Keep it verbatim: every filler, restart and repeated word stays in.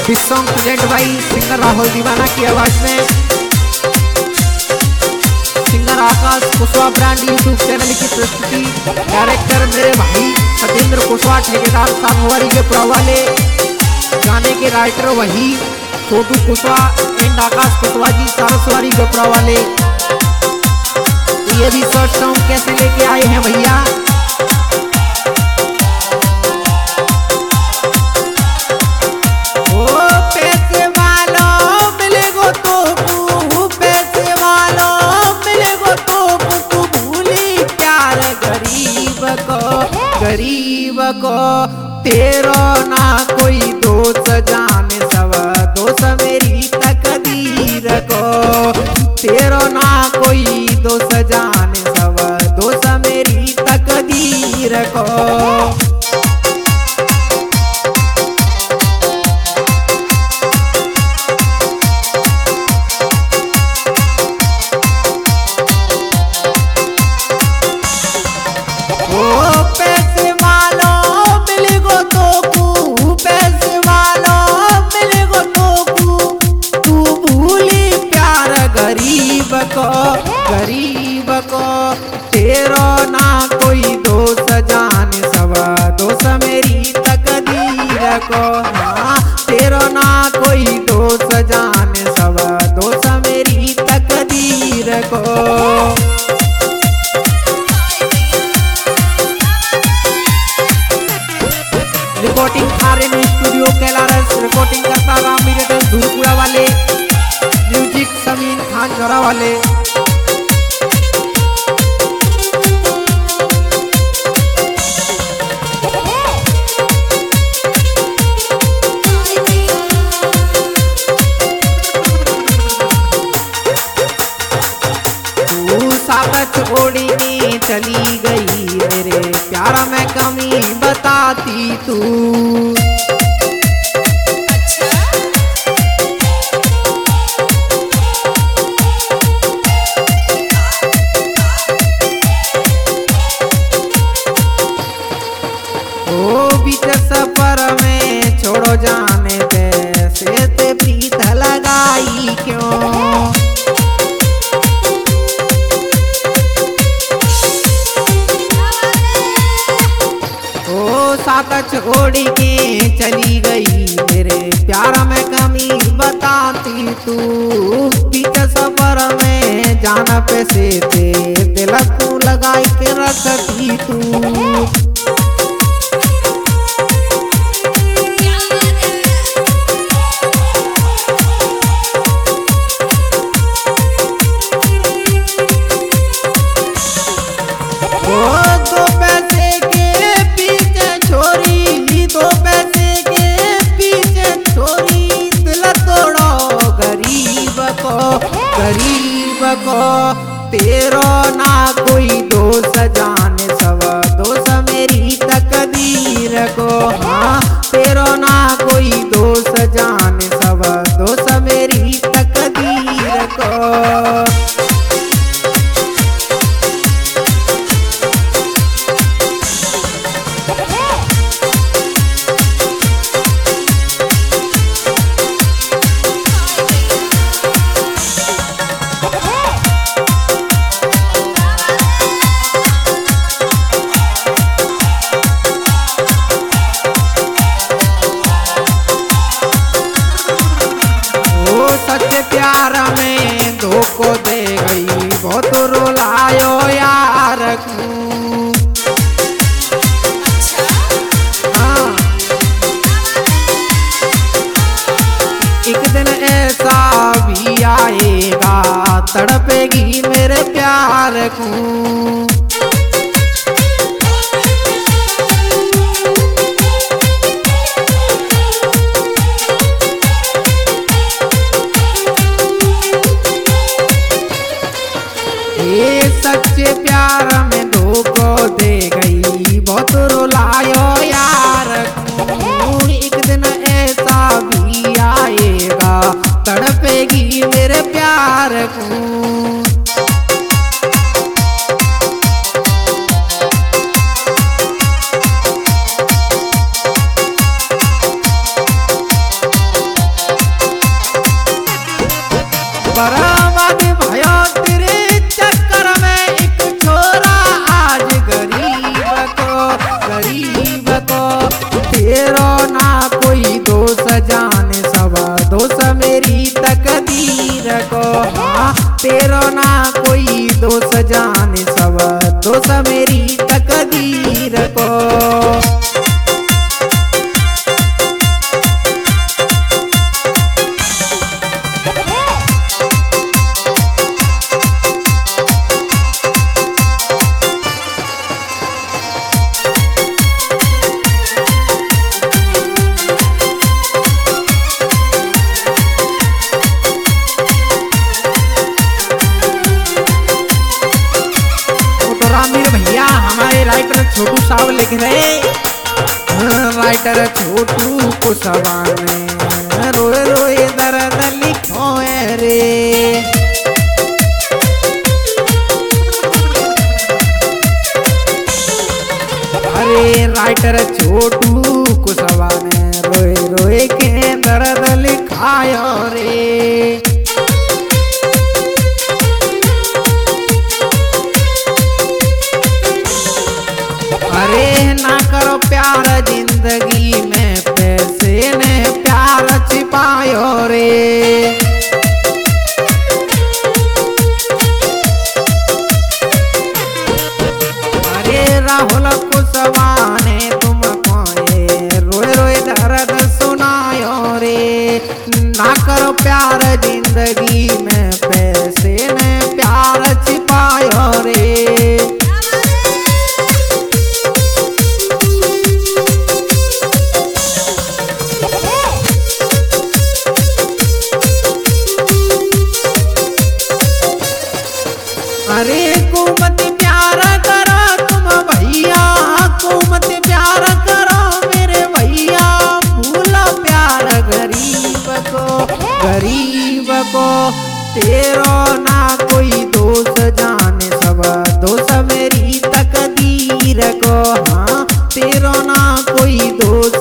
This song present by singer Rahul Deewana की आवाज में singer Akash Kushwaha brand YouTube channel की प्रस्तुति। डायरेक्टर मेरे भाई सतेंद्र कुशवाहा, ठेकेदार सांगवारी के पुरा वाले। गाने के राइटर वही छोटू कुशवाहा एंड आकाश कुशवाहा जी सारस्वरी के पुरा वाले। तो ये भी शॉर्ट सॉन्ग कैसे लेके आए हैं भैया। गरीब को तेरो ना कोई दोस्त जाने सब दोस्त मेरी तकदीर को। तेरो ना कोई दोस्त जाने सब दोस्त मेरी तकदीर को। गरीब को तेरो ना कोई दोस्त जाने सब दोस्त मेरी तकदीर को। हाँ तेरो ना कोई दोस्त जाने सब दोस्त मेरी तकदीर को। Recording R N studio Kailaras, recording करता राम मिरेटल धूलपुरा वाले। म्यूजिक समीन खान जोरा वाले। छोड़ी में चली गई मेरे प्यारा में कमी बताती तू। ओ बीच सफर में छोड़ो जाने पे से ते प्रीत लगाई क्यों। साथ छोड़ के चली गई मेरे प्यार में कमी बताती तू। बीच सफर में जाना पे से ते दिल तू लगाई के रखती तू। गरीब को तेरो ना कोई दोस्त जाने सब दोस्त मेरी तकदीर को। हाँ तेरो ना कोई दोस्त जाने सब दोस्त मेरी तकदीर को। सच्चे प्यार में धोखो दे गई बहुत रुलायो यार को। हाँ एक दिन ऐसा भी आएगा तड़पेगी मेरे प्यार को। सच्चे प्यार में धोखो दे गई बहुत रुलायो यार को। एक दिन ऐसा भी आएगा तड़पेगी मेरे प्यार को। भैया हमारे राइटर छोटू साहब लिख रहे, राइटर छोटू कुशवा ने रोए रोए दर्द लिखो है रे। अरे राइटर छोटू कुशवा ने रोए रोए के दर्द लिखायो रे। अरे ना करो प्यार जिंदगी में, पैसे ने प्यार छिपायो रे। अरे राहुल कुशवा ने तुमको ये रोए रोए दर्द सुनायो रे। ना करो प्यार जिंदगी में, पैसे ने प्यार छिपायो रे। अरे को मत प्यार करो तुम भैया, को मत प्यार करो मेरे भैया। भूलो प्यार गरीब को, गरीब को। तेरो ना कोई दोष जाने, सब दोष मेरी तकदीर को। हाँ तेरो ना कोई दोष